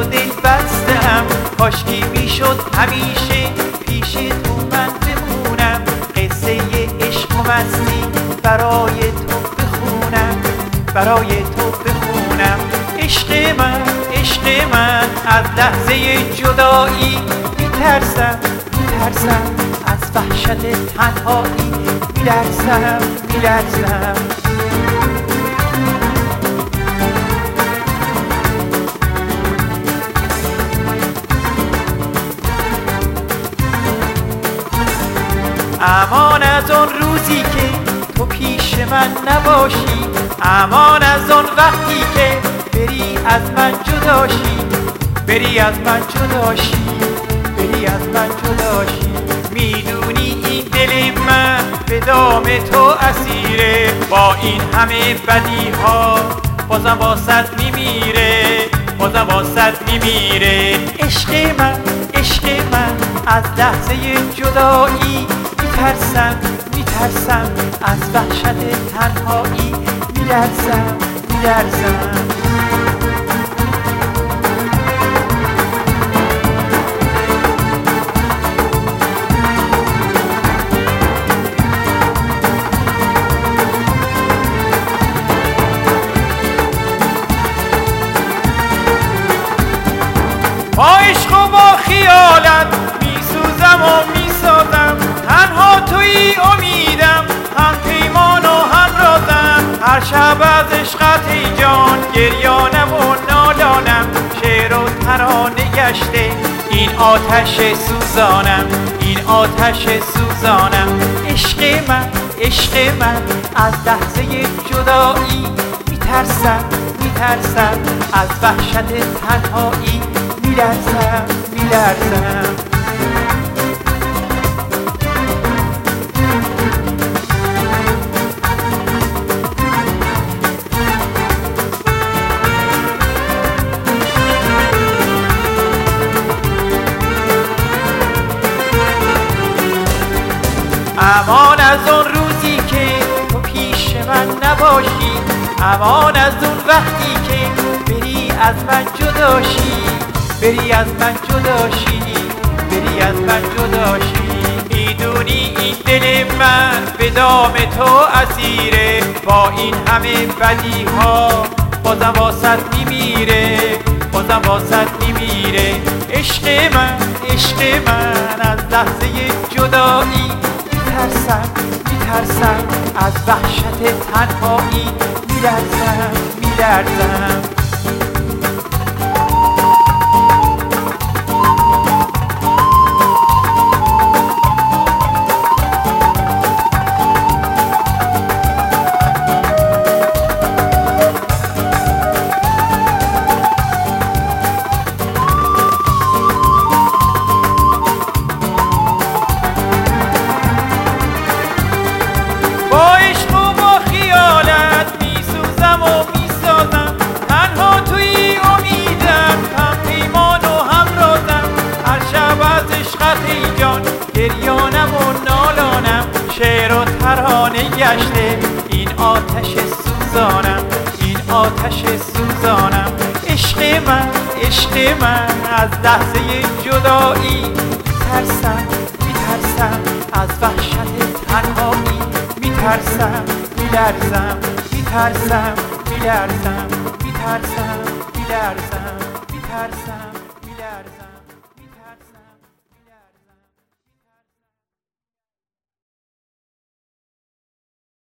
تو دل بستم، کاشکی میشد همیشه پیش تو من بمونم، قصه عشق و مستی برای تو بخونم، برای تو بخونم. عشق من، عشق من، از لحظه جدایی میترسم، میترسم، از وحشت تنهایی میلرزم، میلرزم. امان از اون روزی که تو پیش من نباشی، امان از اون وقتی که بری از من جداشی، بری از من جداشی، بری از من جداشی. میدونی این دل من به دام تو اسیره، با این همه بدی ها بازم واسط میمیره، بازم واسط میمیره. عشق من، عشق من، از لحظه جدایی میترسم، میترسم، از وحشت تنهایی میلرزم، میلرزم. با عشق و با خیالت میسوزم و میسازم، تنها تویی امیدم، هم پیمان و هم رازم. هر شب از عشقت ای جان گریانم و نالانم، شعر و ترانه گشته این آتش سوزانم، این آتش سوزانم. عشق من، عشق من، از لحظه جدایی میترسم، میترسم، از وحشت تنهایی میلرزم، میلرزم. امان از اون روزی که تو پیش من نباشی، امان از اون وقتی که بری از من جداشی، بری از من جداشی، بری از من جداشی. میدونی این دل من به دام تو اسیره، با این همه بدی ها بازم واسط میمیره، بازم واسط میمیره. عشق من، عشق من، از لحظه جدایی میترسم، میترسم، از وحشت تنهایی میلرزم، میلرزم. با عشق و با خیالت میسوزم و میسازم، تنها تویی امیدم، هم پیمان و هم رازم. هر شب از عشقت ای جان گریانم و نالانم، شعر و ترانه گشته این آتش سوزانم، این آتش سوزانم. عشق من، عشق من، از لحظه جدایی میترسم، میترسم، از وحشت تنهایی میترسم، میلرزم، میترسم، میلرزم، میترسم، میلرزم، میترسم.